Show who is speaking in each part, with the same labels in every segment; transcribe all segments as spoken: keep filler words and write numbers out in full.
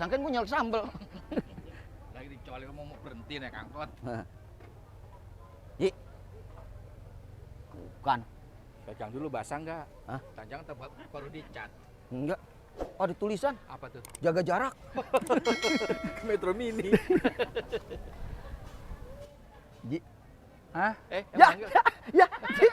Speaker 1: sangkain gue nyelek sambel.
Speaker 2: Lagi dicoli mau berhenti naik angkot.
Speaker 1: Ji. Bukan.
Speaker 2: Pegang dulu basah enggak?
Speaker 1: Hah?
Speaker 2: Jangan tempat baru dicat.
Speaker 1: Enggak. Oh, di tulisan.
Speaker 2: Apa tuh?
Speaker 1: Jaga jarak.
Speaker 2: Metro Mini.
Speaker 1: Ji.
Speaker 3: Hah?
Speaker 2: Eh,
Speaker 1: Ya,
Speaker 2: emang enggak?
Speaker 1: ya.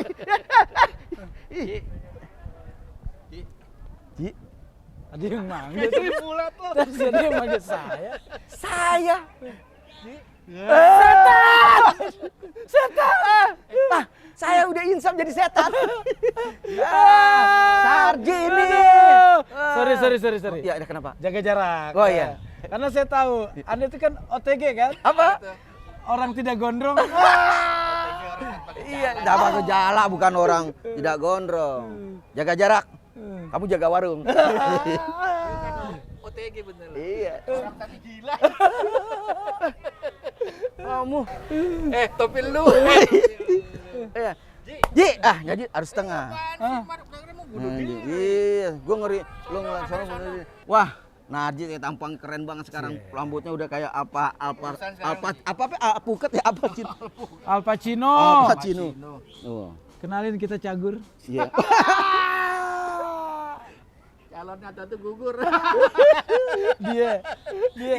Speaker 2: Ji. Ji.
Speaker 1: Ji.
Speaker 3: Ada yang manggil tuh.
Speaker 2: Ji bulat lo.
Speaker 3: Terus dia yang manggil saya.
Speaker 1: Saya.
Speaker 2: Ji.
Speaker 1: Setan! Setan! Ah, saya udah insaf jadi setan. Ah, Sarji ini.
Speaker 3: Sorry, sorry, sorry, sorry.
Speaker 1: Ya, ada kenapa?
Speaker 3: Jaga jarak.
Speaker 1: Oh, iya.
Speaker 3: Karena saya tahu, Anda itu kan O T G kan?
Speaker 1: Apa?
Speaker 3: Orang tidak gondrong.
Speaker 1: Iya, dapat gejala bukan orang tidak gondrong. Jaga jarak. Kamu jaga warung.
Speaker 2: O T G bener.
Speaker 1: Iya.
Speaker 2: Orang tapi gila.
Speaker 1: Kamu.
Speaker 2: Eh, topi lu.
Speaker 1: Iya. Ji, ah, jadi harus setengah.
Speaker 2: Apaan sih? Maruk mau bunuh
Speaker 1: Nah,
Speaker 2: diri.
Speaker 1: iya, gua ngeri. Lu ngeliat sana ngeri. Wah, Narji kayak tampang keren banget sekarang. Rambutnya udah kayak apa? Alpa,
Speaker 2: Urusan sekarang
Speaker 1: Alpa,
Speaker 2: nih.
Speaker 1: apa apa? Alpukat ya apa sih?
Speaker 3: Al Pacino.
Speaker 1: Al Pacino. Oh,
Speaker 3: Kenalin kita Cagur.
Speaker 1: iya.
Speaker 2: Calonnya tuh gugur.
Speaker 3: Dia. Dia.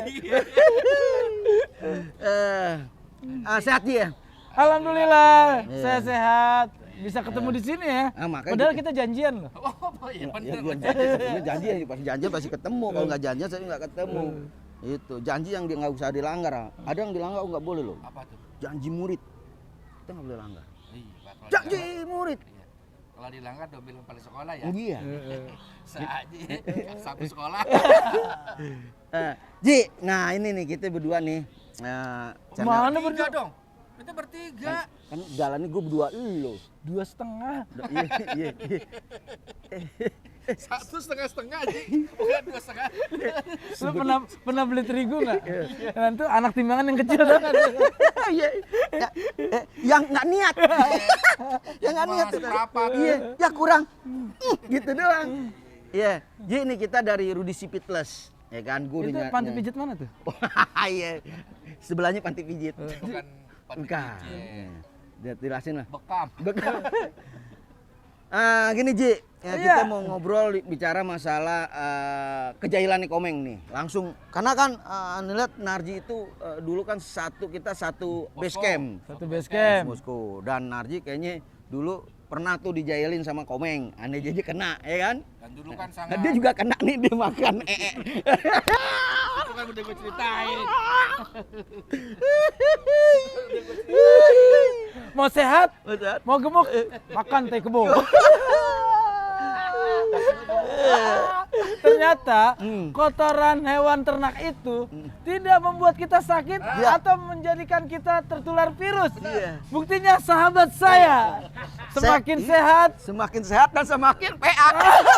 Speaker 1: Eh, ah, sehat Ji ya?
Speaker 3: Alhamdulillah,
Speaker 1: Iya.
Speaker 3: saya sehat. Bisa ketemu di sini ya.
Speaker 1: Ah, makanya
Speaker 3: Padahal
Speaker 1: kita-
Speaker 3: kita janjian loh.
Speaker 2: Oh, iya
Speaker 1: Ya,
Speaker 2: bener.
Speaker 1: gua janji, ini janji ya, pasti janji pasti ketemu. Kalau nggak janji saya nggak ketemu. Itu janji yang dia nggak usah dilanggar. ah. Ada yang dilanggar oh, nggak boleh loh.
Speaker 2: Apa tuh?
Speaker 1: Janji murid kita nggak boleh langgar.
Speaker 2: Iya, kalau
Speaker 1: Janji
Speaker 2: dilanggar-
Speaker 1: murid.
Speaker 2: Iya. Kalau dilanggar dobel kepala sekolah ya.
Speaker 1: Oh iya.
Speaker 2: Saji. Sapu sekolah.
Speaker 1: Eh, Ji, nah ini nih kita berdua nih. Eh, channel-
Speaker 3: Mana
Speaker 2: Bertiga
Speaker 3: berdua?
Speaker 2: dong. Itu bertiga.
Speaker 1: kan jalannya gue berdua lo.
Speaker 3: Dua setengah.
Speaker 1: Iya, iya, iya.
Speaker 2: Satu setengah setengah aja. Bukan dua setengah.
Speaker 3: Lu pernah pernah beli terigu nggak? Nanti anak timbangan yang kecil kan?
Speaker 1: Iya. Ya, eh, yang nggak niat. yang nggak niat.
Speaker 2: Masih rapat.
Speaker 1: Iya, ya kurang. Uh, gitu doang. Iya, Ji ini kita dari Rudy Sipitless. Ya kan, gue
Speaker 3: Itu panti pijat mana tuh?
Speaker 1: Iya. Sebelahnya panti pijit.
Speaker 2: Bukan panti
Speaker 1: Bukan.
Speaker 2: pijit.
Speaker 1: Dia jelasin lah.
Speaker 2: Bekam.
Speaker 1: Bekam. Ah, gini Ji, ya,
Speaker 3: Iya.
Speaker 1: kita mau ngobrol bicara masalah eh, kejahilan nih Komeng nih. Langsung karena kan uh, lihat Narji itu eh, dulu kan satu kita satu base
Speaker 2: Moskow.
Speaker 1: camp.
Speaker 3: Satu base camp.
Speaker 1: Moskow dan Narji kayaknya dulu pernah tuh dijahilin sama Komeng. Aneh jadi kena, ya kan?
Speaker 2: Dan dulu kan
Speaker 1: Nah,
Speaker 2: sangat.
Speaker 1: dia juga kena nih dia makan ee.
Speaker 2: Itu kan udah gue ceritain.
Speaker 3: Mau sehat?
Speaker 1: Betul.
Speaker 3: Mau gemuk? Makan teh kebo. Ternyata
Speaker 1: Hmm.
Speaker 3: kotoran hewan ternak itu tidak membuat kita sakit
Speaker 1: Iya.
Speaker 3: atau menjadikan kita tertular virus.
Speaker 1: Iya.
Speaker 3: Buktinya sahabat saya semakin
Speaker 1: Se-
Speaker 3: sehat
Speaker 1: Semakin sehat dan semakin P A.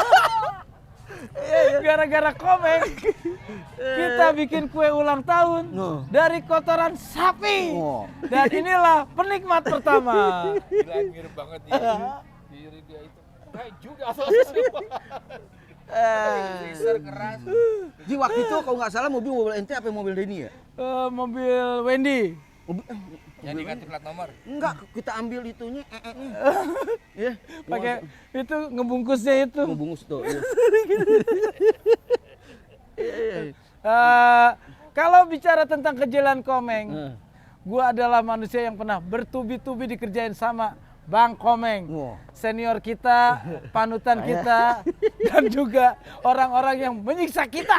Speaker 3: gara-gara Komeng. Kita bikin kue ulang tahun
Speaker 1: Oh.
Speaker 3: dari kotoran sapi.
Speaker 1: Oh.
Speaker 3: Dan inilah penikmat pertama.
Speaker 2: Gila mirip banget dia. Diri dia itu. Kayak juga asal
Speaker 1: Eh.
Speaker 2: Freezer keras.
Speaker 1: Ji waktu itu kalau nggak salah mobil mobil ente apa mobil Denny ya?
Speaker 3: Eh, mobil Wendy.
Speaker 1: Mobil, eh,
Speaker 2: Yang diganti plat nomor.
Speaker 1: enggak, kita ambil itunya ee-nya. Iya.
Speaker 3: Pakai itu ngebungkusnya itu.
Speaker 1: ngebungus tuh. Iya.
Speaker 3: Eh, kalau bicara tentang kejahilan Komeng,
Speaker 1: Eh.
Speaker 3: gua adalah manusia yang pernah bertubi-tubi dikerjain sama Bang Komeng.
Speaker 1: Wah.
Speaker 3: Senior kita, panutan kita, dan juga orang-orang yang menyiksa kita.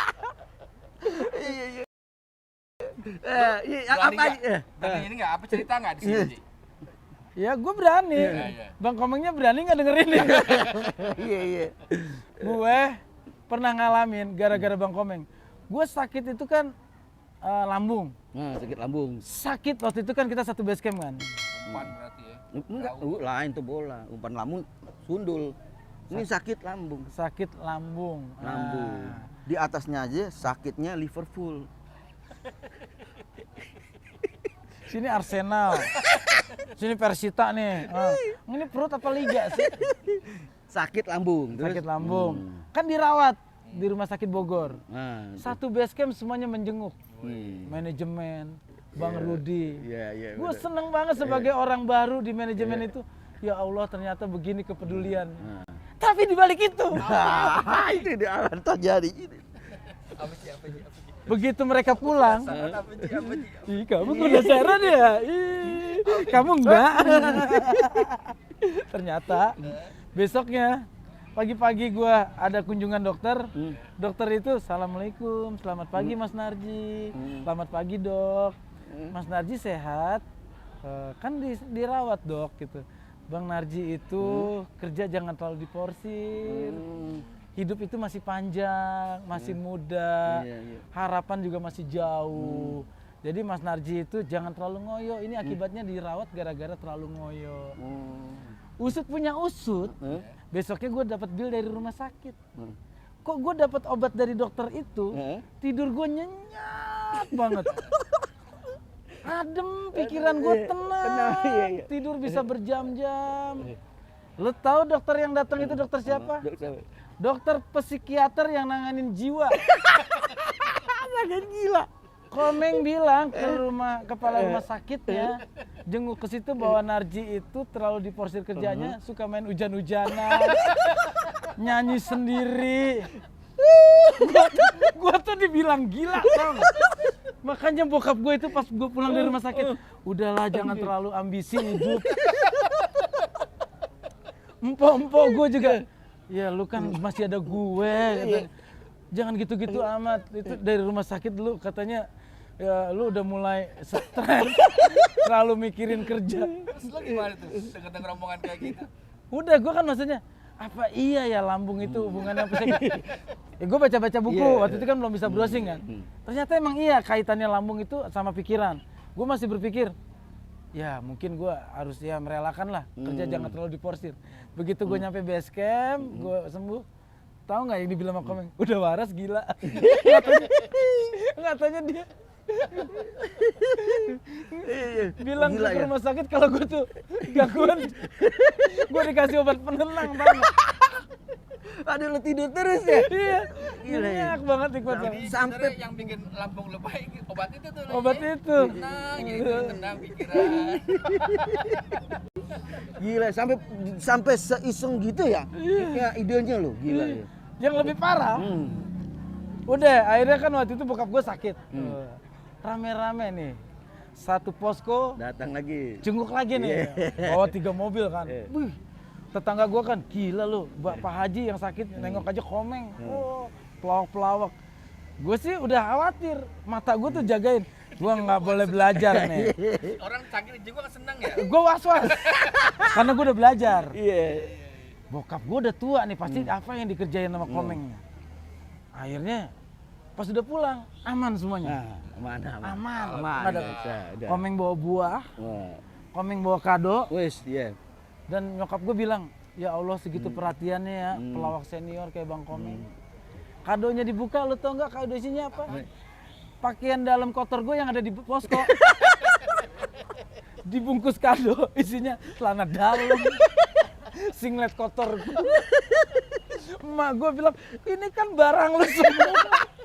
Speaker 1: Iya, iya. Eh, iya,
Speaker 2: Berani
Speaker 1: apa
Speaker 2: nggak?
Speaker 1: eh.
Speaker 2: Berani ini nggak? Apa cerita nggak di sini? Ji?
Speaker 3: Ya gue berani.
Speaker 2: Iya, iya.
Speaker 3: Bang Komengnya berani nggak dengerin nih?
Speaker 1: Iya, iya.
Speaker 3: Gue pernah ngalamin gara-gara Bang Komeng. Gue sakit itu kan eh, lambung.
Speaker 1: Nah, sakit lambung.
Speaker 3: Sakit waktu itu kan kita satu base camp kan.
Speaker 2: Umpan berarti ya.
Speaker 1: Enggak, uh, lain tuh bola. Umpan lambung sundul. Ini sakit lambung.
Speaker 3: Sakit lambung.
Speaker 1: Lambung.
Speaker 3: Ah.
Speaker 1: Di atasnya aja sakitnya Liverpool.
Speaker 3: Sini Arsenal. Sini Persita nih. Ah. Ini perut apa liga sih?
Speaker 1: Sakit lambung. Terus-
Speaker 3: Sakit lambung.
Speaker 1: Hmm.
Speaker 3: Kan dirawat. di rumah sakit Bogor.
Speaker 1: Nah, itu.
Speaker 3: Satu base camp semuanya menjenguk.
Speaker 1: Hmm.
Speaker 3: Manajemen, Bang
Speaker 1: Iya.
Speaker 3: Rudi.
Speaker 1: Iya, iya.
Speaker 3: Gue
Speaker 1: bener.
Speaker 3: seneng banget sebagai orang baru di manajemen
Speaker 1: Iya.
Speaker 3: itu. Ya Allah, ternyata begini kepedulian.
Speaker 1: Nah.
Speaker 3: Tapi di balik itu,
Speaker 1: Ah, itu dia akan terjadi.
Speaker 2: Apa sih, apa sih, apa sih?
Speaker 3: begitu mereka pulang,
Speaker 2: Apa sih, apa sih?
Speaker 3: ih kamu penasaran ya? Ih, kamu enggak? Ternyata besoknya pagi-pagi gua ada kunjungan dokter.
Speaker 1: Hmm.
Speaker 3: Dokter itu, Assalamualaikum, selamat pagi Mas Narji.
Speaker 1: Hmm.
Speaker 3: Selamat pagi dok.
Speaker 1: Hmm.
Speaker 3: Mas Narji sehat? "Eh, kan di- dirawat dok gitu. Bang Narji itu kerja jangan terlalu diporsir.
Speaker 1: Hmm.
Speaker 3: Hidup itu masih panjang, masih muda,
Speaker 1: Iya, iya.
Speaker 3: harapan juga masih jauh. Jadi Mas Narji itu jangan terlalu ngoyo. Ini akibatnya dirawat gara-gara terlalu ngoyo.
Speaker 1: Hmm.
Speaker 3: Usut punya usut.
Speaker 1: Hmm.
Speaker 3: Besoknya gue dapat bill dari rumah sakit.
Speaker 1: Hmm.
Speaker 3: Kok gue dapat obat dari dokter itu?
Speaker 1: Hmm.
Speaker 3: Tidur gue nyenyak banget. Adem, pikiran gue
Speaker 1: Iya,
Speaker 3: tenang.
Speaker 1: tenang, iya, iya.
Speaker 3: Tidur bisa berjam-jam. Lo tahu dokter yang datang itu dokter siapa?
Speaker 1: Dok, siapa?
Speaker 3: Dokter psikiater yang nanganin jiwa.
Speaker 1: Sangat gila.
Speaker 3: Komeng bilang ke rumah kepala rumah sakitnya, jenguk ke situ bahwa Narji itu terlalu diporsir kerjanya, suka main hujan-hujanan, nyanyi sendiri. gua, gua tuh dibilang gila, tau nggak? Makanya bokap gue itu pas gue pulang dari rumah sakit, udahlah jangan terlalu ambisi hidup. Empok-empok gue juga, ya lu kan masih ada gue, katanya. Jangan gitu-gitu amat. Itu dari rumah sakit dulu katanya, ya lu udah mulai stres, terlalu mikirin kerja.
Speaker 2: Terus lo gimana tuh denger omongan kayak gitu?
Speaker 3: Udah, gue kan maksudnya, apa iya ya lambung itu hubungannya apa sih? Ya gue baca-baca buku,
Speaker 1: Iya.
Speaker 3: waktu itu kan belum bisa browsing kan. Ternyata emang iya kaitannya lambung itu sama pikiran. Gue masih berpikir, ya mungkin gue harus ya merelakan lah, kerja jangan terlalu diporsir. Begitu gue nyampe base camp, gue sembuh, tahu nggak yang dibilang sama Komeng? Udah waras gila. Ngatanya, ngatanya dia. Bilang
Speaker 1: Gila
Speaker 3: ke
Speaker 1: ya?
Speaker 3: rumah sakit kalau gue tuh gangguan, gue dikasih obat penenang banget.
Speaker 1: Aduh, lu tidur terus ya?
Speaker 3: Iya,
Speaker 1: Gila ya?
Speaker 3: nyenyak banget nikmat
Speaker 2: Jadi
Speaker 3: banget.
Speaker 1: Sampai-
Speaker 2: sebenarnya yang bikin lambung lo baik obat itu tuh. Lo,
Speaker 3: Obat
Speaker 2: ya.
Speaker 3: itu.
Speaker 2: Tenang, jadi tenang pikiran.
Speaker 1: Gila, sampai sampai seiseng gitu ya? Ya idenya lu, gila ya.
Speaker 3: Yang lebih parah,
Speaker 1: Hmm.
Speaker 3: udah akhirnya kan waktu itu bokap gue sakit. Uh, Rame-rame nih, satu posko
Speaker 1: Datang lagi.
Speaker 3: jenguk lagi nih, bawa tiga mobil kan.
Speaker 1: Iya.
Speaker 3: Wih, tetangga gue kan gila lu, Pak Haji yang sakit nengok aja Komeng, oh pelawak-pelawak. Gue sih udah khawatir, mata gue tuh jagain, gue nggak boleh belajar nih.
Speaker 2: Orang sakit juga kan senang ya.
Speaker 3: Gue was-was, karena gue udah belajar.
Speaker 1: Iya.
Speaker 3: Bokap gue udah tua nih, pasti apa yang dikerjain sama Komengnya. Akhirnya pas udah pulang, aman semuanya.
Speaker 1: Nah, mana aman.
Speaker 3: Aman.
Speaker 1: Aman.
Speaker 3: Ada
Speaker 1: Udah, udah.
Speaker 3: Komeng bawa buah,
Speaker 1: Wah.
Speaker 3: Komeng bawa kado,
Speaker 1: Wes, iya.
Speaker 3: dan nyokap gue bilang, ya Allah segitu perhatiannya ya,
Speaker 1: Hmm.
Speaker 3: pelawak senior kayak Bang Komeng. Kadonya dibuka, lo tau nggak kado isinya apa? Pakaian dalam kotor gue yang ada di posko. Dibungkus kado, isinya celana dalam, singlet kotor. Emak gue bilang, ini kan barang lo semua.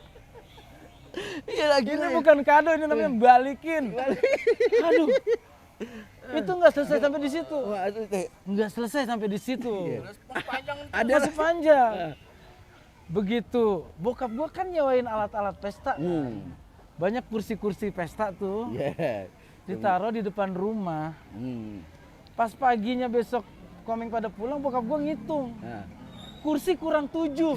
Speaker 1: Iya lagi.
Speaker 3: Ini bukan kado, ini namanya balikin. Aduh, itu nggak selesai sampai di situ.
Speaker 1: Wah, itu teh.
Speaker 3: Nggak selesai sampai di situ.
Speaker 2: Terus pas panjang tuh.
Speaker 1: Ada
Speaker 3: Masih panjang. Begitu, bokap gua kan nyewain alat-alat pesta.
Speaker 1: Hmm.
Speaker 3: Banyak kursi-kursi pesta tuh,
Speaker 1: Iya.
Speaker 3: ditaruh di depan rumah.
Speaker 1: Hmm.
Speaker 3: Pas paginya besok Komeng pada pulang, bokap gua ngitung.
Speaker 1: Nah.
Speaker 3: Kursi kurang tujuh.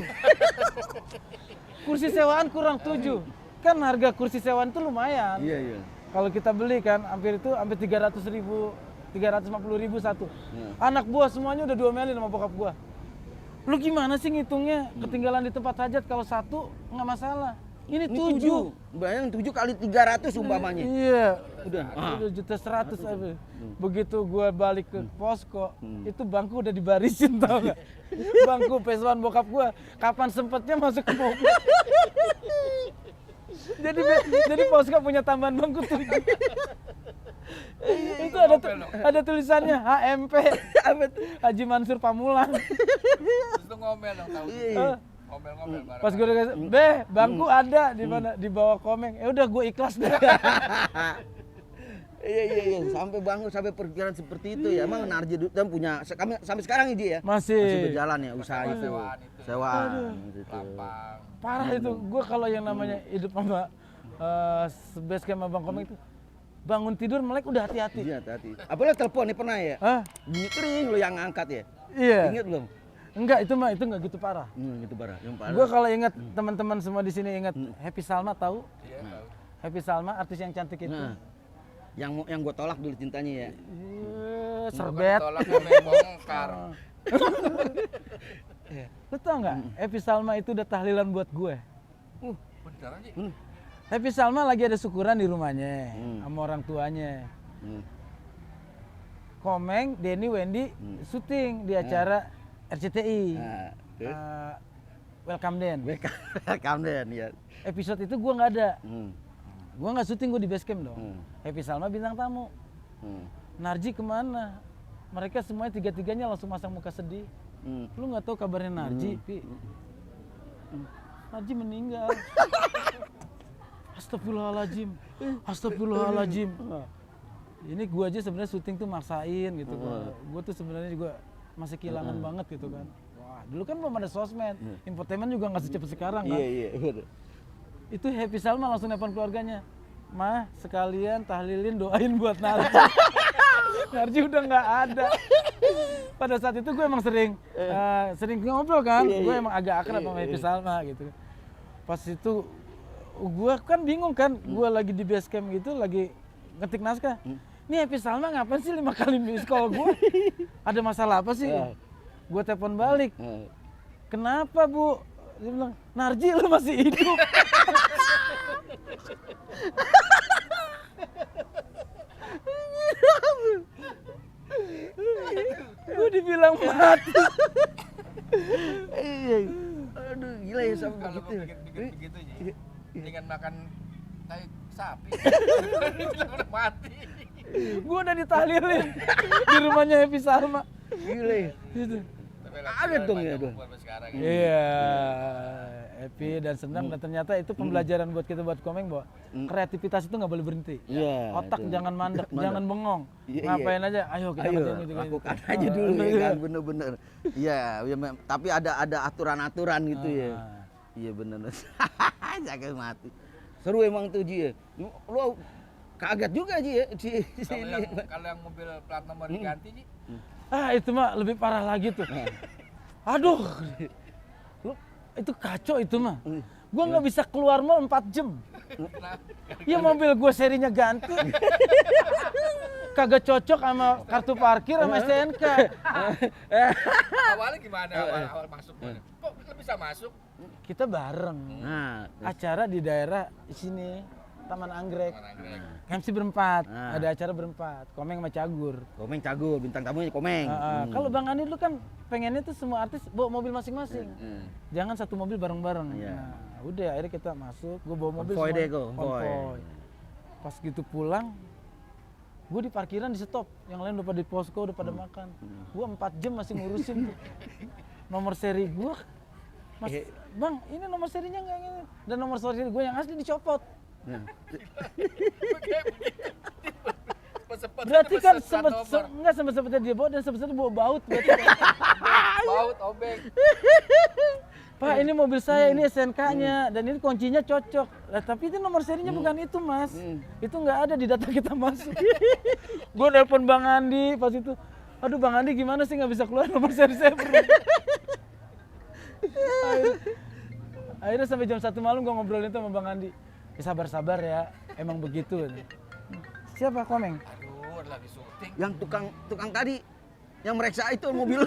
Speaker 3: Kursi sewaan kurang tujuh. Kan harga kursi sewaan itu lumayan.
Speaker 1: Iya, iya.
Speaker 3: Kalau kita beli kan hampir itu hampir tiga ratus ribu, tiga ratus lima puluh ribu satu.
Speaker 1: Hmm.
Speaker 3: Anak buah semuanya udah diomelin sama bokap gua. Lu gimana sih ngitungnya? Ketinggalan di tempat hajat kalau satu nggak masalah. Ini,
Speaker 1: Ini
Speaker 3: tujuh.
Speaker 1: tujuh. Bayang tujuh kali tiga ratus umpamanya.
Speaker 3: Iya.
Speaker 1: Udah. Ah.
Speaker 3: Udah juta seratus apa. Begitu gua balik ke posko,
Speaker 1: Hmm.
Speaker 3: itu bangku udah dibarisin tau gak? Bangku pesuan bokap gua, kapan sempetnya masuk ke mobil. jadi jadi posko punya tambahan bangku tujuh. Itu ada tu- ada tulisannya H M P
Speaker 1: Apa tuh?
Speaker 3: Haji Mansur Pamulang.
Speaker 2: Terus lu ngomel dong tahu.
Speaker 1: Iya.
Speaker 3: Eh,
Speaker 2: Ngomel-ngomel bareng.
Speaker 3: Pas gue udah kasih, "Beh, bangku ada di mana? Di bawah Komeng." Ya udah gue ikhlas deh.
Speaker 1: Iya iya iya, sampai bangun sampai perkiraan seperti itu ya. Emang Narji dulu kan punya se- kami sampai sekarang ini ya.
Speaker 3: Masih.
Speaker 1: Masih berjalan ya usaha itu.
Speaker 2: Sewaan itu.
Speaker 1: Sewaan
Speaker 3: Aduh.
Speaker 1: gitu.
Speaker 2: Lampang.
Speaker 3: Parah itu. Gue kalau yang namanya hidup sama uh, base camp Abang Komeng itu bangun tidur melek udah hati-hati.
Speaker 1: Iya, hati. Apalagi telepon nih pernah ya?
Speaker 3: Hah?
Speaker 1: Bunyi kering lo yang angkat ya.
Speaker 3: Iya.
Speaker 1: Ingat belum?
Speaker 3: Enggak, itu mah itu enggak gitu parah.
Speaker 1: Hmm, itu parah. Yang parah.
Speaker 3: Gue kalau ingat teman-teman semua di sini ingat Happy Salma, tahu?
Speaker 2: Iya, tahu.
Speaker 3: Happy Salma artis yang cantik itu.
Speaker 1: Nah, yang mau- yang gue tolak dulu cintanya ya.
Speaker 3: Eh, serbet.
Speaker 2: Tolak namanya bongkar.
Speaker 3: Lu tau nggak? Happy Salma itu udah tahlilan buat gue.
Speaker 1: Uh,
Speaker 2: Beneran sih?
Speaker 1: hmm,
Speaker 3: Happy Salma lagi ada syukuran di rumahnya
Speaker 1: Hmm.
Speaker 3: sama orang tuanya.
Speaker 1: hmm.
Speaker 3: Komeng, Denny, Wendy
Speaker 1: Hmm.
Speaker 3: syuting di acara R C T I.
Speaker 1: Nah, terus
Speaker 3: Eh, Welcome Den.
Speaker 1: welcome then ya.
Speaker 3: Episode itu gue nggak ada.
Speaker 1: Hmm,
Speaker 3: Gue nggak syuting, gue di base camp dong.
Speaker 1: Hmm.
Speaker 3: Happy Salma bintang tamu.
Speaker 1: hmm,
Speaker 3: Narji kemana? Mereka semuanya tiga-tiganya langsung masang muka sedih.
Speaker 1: hmm.
Speaker 3: Lu nggak tahu kabarnya Narji, Pi? Narji meninggal. Astagfirullahaladzim, Astagfirullahaladzim. Ini gua aja sebenarnya syuting tuh maksain gitu kan. Gua tuh sebenarnya juga masih kehilangan banget gitu kan. Wah, dulu kan belum ada sosmed, infotainment juga nggak secepat sekarang kan.
Speaker 1: Iya iya bener.
Speaker 3: Itu Happy Salma langsung nelfon keluarganya. Mah, sekalian tahlilin doain buat Narji. Narji udah nggak ada. Pada saat itu gue emang sering eh, sering ngobrol kan.
Speaker 1: Iya,
Speaker 3: Gue
Speaker 1: iya.
Speaker 3: emang agak akrab sama Happy Salma gitu. Pas itu gue kan bingung kan. Gue lagi di base camp gitu, lagi ngetik naskah. Ini Happy Salma ngapain sih lima kali miss call gue? Ada masalah apa sih?
Speaker 1: Iya.
Speaker 3: Gue telepon balik.
Speaker 1: Nah,
Speaker 3: Kenapa Bu? Dia bilang, Narji lu masih hidup. Gue dibilang mati.
Speaker 1: iya. Aduh gila ya sampai
Speaker 2: Kalau
Speaker 1: begitu.
Speaker 2: gue
Speaker 1: ya.
Speaker 2: pikir-pikir begitu sih. Dengan makan tai sapi. Bilang udah mati.
Speaker 3: Gue udah ditahlilin di rumahnya Happy Salma.
Speaker 1: Gila ya.
Speaker 3: Gitu.
Speaker 2: Tapi
Speaker 1: Kaget dong ya,
Speaker 2: tuh.
Speaker 1: Bang.
Speaker 2: Sampai sekarang.
Speaker 3: Iya, happy dan senang dan ternyata itu pembelajaran buat kita buat Komeng bahwa kreativitas itu nggak boleh berhenti.
Speaker 1: Iya.
Speaker 3: Otak
Speaker 1: itu.
Speaker 3: jangan mandek,
Speaker 1: Mandek.
Speaker 3: jangan bengong.
Speaker 1: Iya,
Speaker 3: Ngapain aja, ayo kita
Speaker 1: Ayo,
Speaker 3: ngerjain gitu, gitu.
Speaker 1: lakukan aja dulu ya kan, bener-bener. Iya, ya, mem- tapi ada ada aturan-aturan gitu ya.
Speaker 3: Ah.
Speaker 1: Iya bener. Jangan mati. Seru emang tuh Ji ya. Lu lu kaget juga Ji ya si, si
Speaker 2: Kalau
Speaker 1: ini.
Speaker 2: yang, kalau yang mobil plat nomor diganti sih,
Speaker 3: Ah itu mah lebih parah lagi tuh. Aduh, lu itu kacau itu mah. Gua nggak bisa keluar mall empat jam. Ya mobil gua serinya ganti. Kagak cocok sama kartu parkir sama S T N K.
Speaker 2: awalnya gimana awal, awal masuk? Kok kita bisa masuk?
Speaker 3: Kita bareng.
Speaker 1: Nah,
Speaker 3: Acara di daerah sini, Taman Anggrek.
Speaker 2: Mana anggrek?
Speaker 3: M C berempat,
Speaker 1: Ah.
Speaker 3: ada acara berempat, Komeng sama Cagur.
Speaker 1: Komeng Cagur, bintang tamunya Komeng.
Speaker 3: Ah, ah.
Speaker 1: Hmm.
Speaker 3: Kalau Bang Andi dulu kan pengennya tuh semua artis bawa mobil masing-masing.
Speaker 1: Hmm.
Speaker 3: Jangan satu mobil bareng-bareng.
Speaker 1: Iya.
Speaker 3: Nah, udah akhirnya kita masuk, gue bawa mobil
Speaker 1: Konvoy
Speaker 3: semua.
Speaker 1: deh, kok, konvoy.
Speaker 3: Konvoy. Pas gitu pulang, gue di parkiran di stop, yang lain udah pada di posko, udah pada makan. Gue empat jam masih ngurusin tuh. Nomor seri gue, Mas,
Speaker 1: Eh.
Speaker 3: Bang, ini nomor serinya nggak ini. Dan nomor seri gue yang asli dicopot.
Speaker 1: Nah,
Speaker 2: Cepet-cepet
Speaker 3: Berarti
Speaker 2: pesen
Speaker 3: kan
Speaker 2: plat
Speaker 3: sempet,
Speaker 2: nomor.
Speaker 3: se- enggak sempet-sempetnya dia bawa dan sempet-sempetnya bawa baut. Berarti.
Speaker 2: Baut obeng.
Speaker 3: Pak, ini mobil saya, ini S N K-nya, dan ini kuncinya cocok. Lah, tapi itu nomor serinya bukan itu, Mas. Itu nggak ada di data kita masuk. Gue nelpon Bang Andi pas itu. Aduh, Bang Andi gimana sih nggak bisa keluar nomor seri saya? akhirnya, akhirnya sampai jam satu malam gue ngobrolin itu sama Bang Andi. Ya, sabar-sabar ya, emang begitu. Siapa Komeng?
Speaker 2: Aduh, lagi syuting.
Speaker 1: yang tukang tukang tadi yang meriksa itu mobil.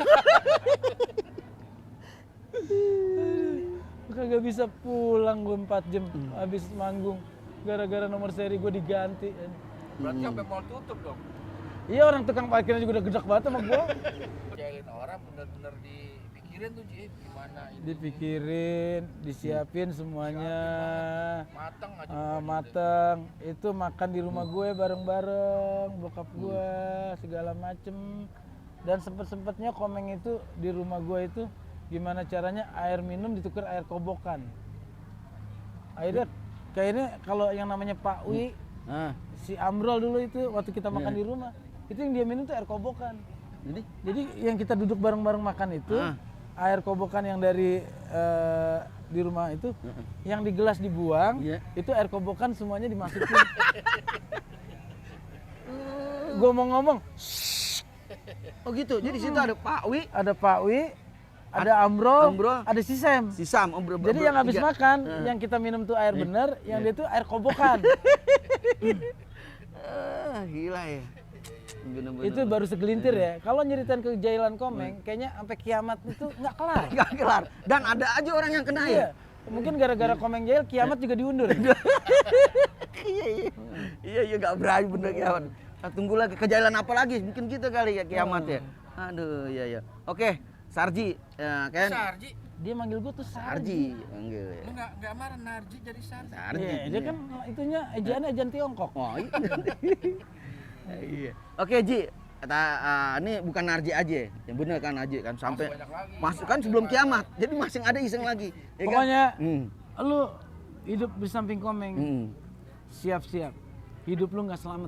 Speaker 3: Kagak bisa pulang gue empat jam habis manggung. Gara-gara nomor seri gue diganti.
Speaker 2: Berarti sampai mall tutup dong.
Speaker 3: Iya, orang tukang parkirnya juga udah gedek banget sama gue.
Speaker 2: Jailin orang bener-bener dipikirin tuh Ji, gimana ini.
Speaker 3: Dipikirin, disiapin semuanya.
Speaker 2: Mateng aja.
Speaker 3: Ah,
Speaker 2: pokoknya.
Speaker 3: mateng. Itu makan di rumah gue bareng-bareng, bokap gue segala macem. Dan sempet-sempetnya Komeng itu di rumah gue itu gimana caranya air minum ditukar air kobokan. Akhirnya kayaknya kalau yang namanya Pak Wi,
Speaker 1: Ah,
Speaker 3: si Amrol dulu itu waktu kita makan
Speaker 1: Iya.
Speaker 3: di rumah, itu yang dia minum tuh air kobokan.
Speaker 1: jadi
Speaker 3: Jadi yang kita duduk bareng-bareng makan itu
Speaker 1: Ah.
Speaker 3: air kobokan yang dari eh, di rumah itu, yang di gelas dibuang,
Speaker 1: Iya.
Speaker 3: itu air kobokan semuanya dimasukin. Gue mau ngomong,
Speaker 1: oh gitu. Jadi situ ada Pak Wi,
Speaker 3: ada Pak Wi, ada Amrol,
Speaker 1: Amrol,
Speaker 3: ada si Sam.
Speaker 1: si Sam. Oh, ber-
Speaker 3: Jadi
Speaker 1: ber-
Speaker 3: yang habis
Speaker 1: tiga.
Speaker 3: makan, yang kita minum tuh air bener, yang dia tuh air kobokan.
Speaker 1: Ah, gila ya. Bener-bener.
Speaker 3: Itu baru segelintir ya. Kalau nyeritain kejailan Komeng, kayaknya sampai kiamat itu nggak kelar.
Speaker 1: Nggak kelar. Dan ada aja orang yang kena ya.
Speaker 3: Iya. Mungkin gara-gara Komeng jail, kiamat juga diundur.
Speaker 1: Iya iya. Iya iya nggak berani bener kiamat. Nah, tunggu lagi kejailan apa lagi? Mungkin gitu kali ya kiamat ya. Aduh iya iya. Oke, Sarji, ya kan?
Speaker 2: Sarji.
Speaker 3: Dia manggil gue tuh
Speaker 1: Sarji,
Speaker 3: Sarji.
Speaker 1: panggil ya.
Speaker 2: Lu nggak nggak marah Narji jadi Sarji.
Speaker 1: Sarji.
Speaker 3: Iya, dia kan itunya ejaannya ejaan Tiongkok.
Speaker 1: Oh iya. Iya. Oke Ji, kata ah, ini bukan Narji aja, yang bener kan Aji kan sampai
Speaker 2: banyak lagi.
Speaker 1: masuk kan sebelum kiamat. Jadi masih ada iseng lagi. Ya kan?
Speaker 3: Pokoknya
Speaker 1: Hmm.
Speaker 3: lu hidup di samping Komeng,
Speaker 1: Hmm.
Speaker 3: siap-siap. Hidup lu nggak selamat.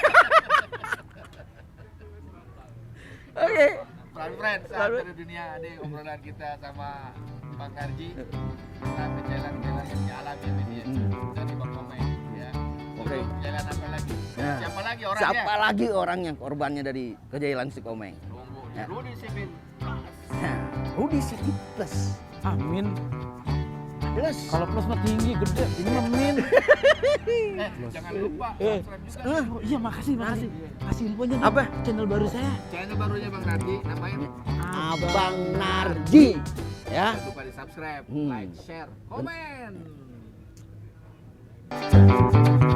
Speaker 1: Oke.
Speaker 2: Selalu friends, saat dari dunia ada obrolan kita sama Bang Narji tentang kejailan-kejailan yang dialami sama dia dari Bang Komeng ya.
Speaker 1: Oke.
Speaker 2: Untuk kejailan apa lagi?
Speaker 1: Ya.
Speaker 2: Siapa lagi orangnya?
Speaker 1: Siapa lagi orang yang korbannya dari kejailan si Komeng?
Speaker 2: Tunggu,
Speaker 1: Ya.
Speaker 2: Rudy Sipin.
Speaker 1: Nah, Rudy City Plus.
Speaker 3: Amin.
Speaker 1: Plus.
Speaker 3: Kalau plus mah tinggi, gede. Ini mah min.
Speaker 2: Eh, jangan lupa
Speaker 3: Eh.
Speaker 2: subscribe juga.
Speaker 3: Oh, iya makasih, makasih. Kasih infonya dong.
Speaker 1: Apa?
Speaker 3: Channel baru saya.
Speaker 2: Channel barunya Bang Narji, namanya
Speaker 1: Abang Narji. Ya.
Speaker 2: jangan lupa di subscribe,
Speaker 1: Hmm.
Speaker 2: like, share, komen.